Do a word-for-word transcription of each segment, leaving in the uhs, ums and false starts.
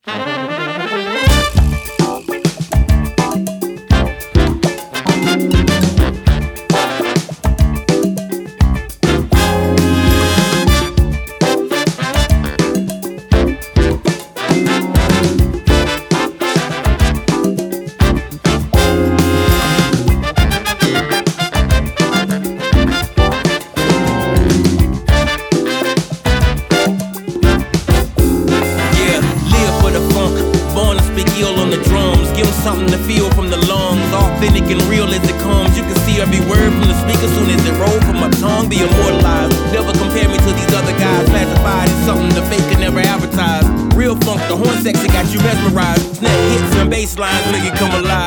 Something to feel from the lungs, authentic and real as it comes. You can see every word from the speaker soon as it rolls from my tongue. Be immortalized, never compare me to these other guys. Classified as something the fake can never advertise. Real funk, the horn section got you mesmerized. Snap hits and bass lines make it come alive.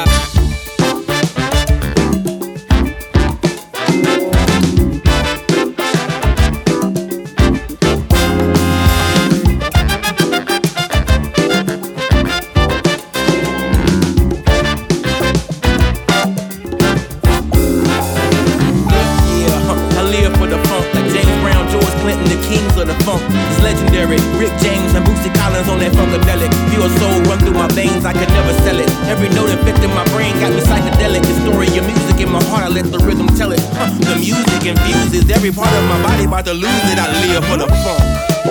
The funk is legendary. Rick James and Bootsy Collins on that funkadelic. Pure soul run through my veins, I could never sell it. Every note infecting my brain got me psychedelic. The story of music in my heart, I let the rhythm tell it. Huh, the music infuses every part of my body, about to lose it. I live for the funk.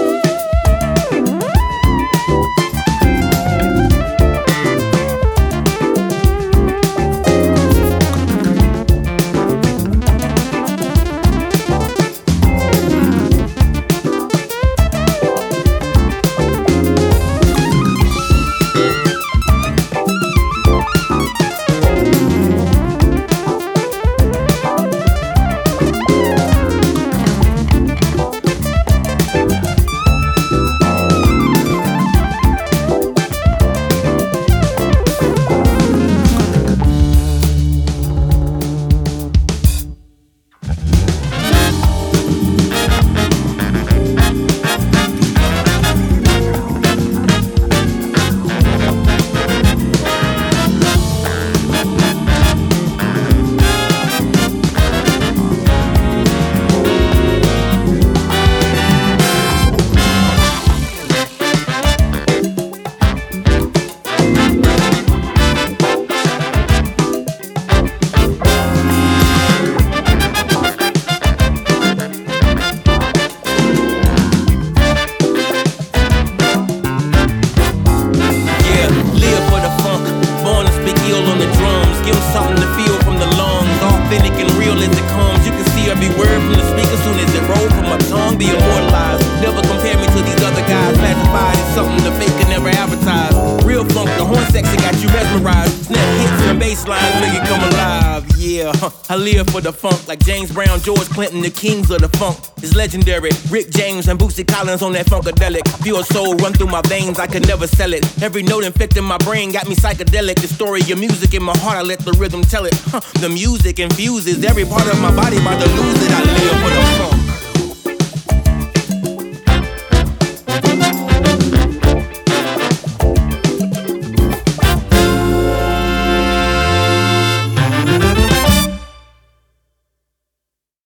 Something to feel from the lungs, authentic and real as it comes. You can see every word from the speaker soon as it rolls from my tongue. Be immortalized, never compare me to these other guys. Classified as something the fake can never advertise. Real funk, the horn section got you mesmerized. Snap hits and bass lines make it come alive. Yeah, huh. I live for the funk like James Brown, George Clinton, the kings of the funk. It's legendary. Rick James and Bootsy Collins on that funkadelic. Pure soul run through my veins, I could never sell it. Every note infecting my brain got me psychedelic. The story of music in my heart, I let the rhythm tell it. Huh. The music infuses every part of my body, about to lose it. I live for the funk.